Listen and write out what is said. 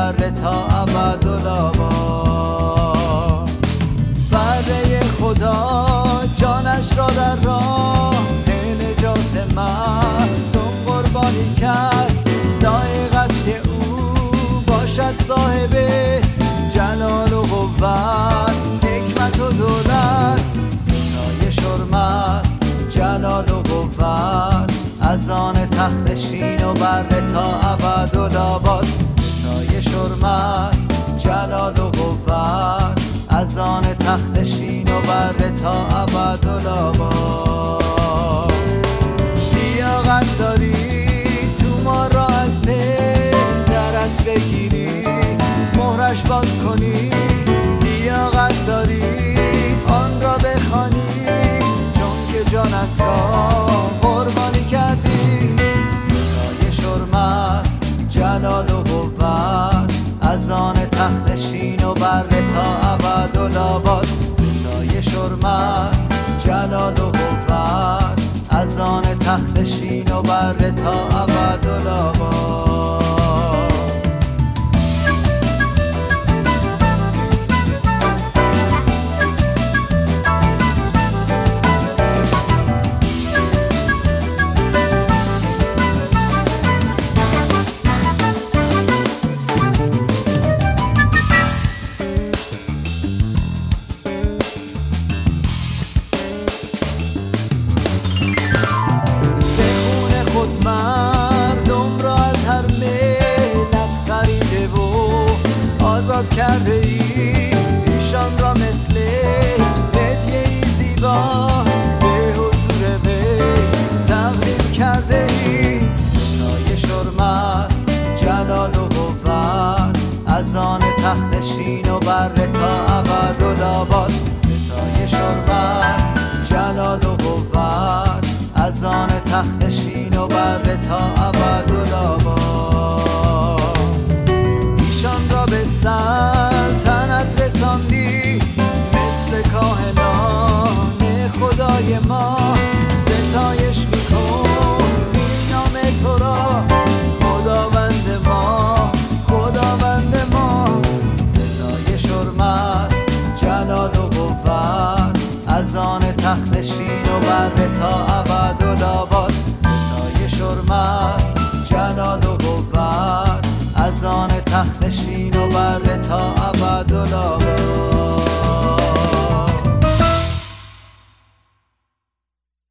بره تا ابدالآباد. بره خدا جانش را در راه نجات مردم قربانی کرد. لایق است که او باشد صاحب جلال و قوت، حکمت و دولت، ستایش حرمت، جلال و قوت، از آن تخت شین و بره تا ابدالآباد. ستایش حرمت، جلال و قوت، از آن تخت شین و بره تا ابدالآباد. لیاقت داری تو ما را از پدرت بگیری، مهرش باز کنی. لیاقت داری آن را بخوانی، چون که جانت را قربانی کردی. ستایش حرمت، جلال و قوت، از آن تخت شین و بره تا ابدالآباد. ستایش حرمت، جلال و قوت، از آن تخت شین و بره تا ابدالآباد. مردم را از هر ملت خریده و آزاد کرده ای، ایشان را مثل هدیه‌ای زیبا به حضور وی تقدیم کرده ای. ستایش حرمت، جلال و قوت، از آن تخت شین و بره تا ابدالآباد. ستایش حرمت، جلال و قوت، از آن تخت شین و بره تا ابدالآباد. ایشان را به سلطنت رساندی، مثل کاهنان خدای ما. ستایش می‌کنیم نام تو را، خداوند ما، خداوند ما. ستایش حرمت، جلال و قوت، از آن تخت شین و بره تا ابدالآباد. ستایش حرمت، جلال و قوت، از آن تخت شین و بره تا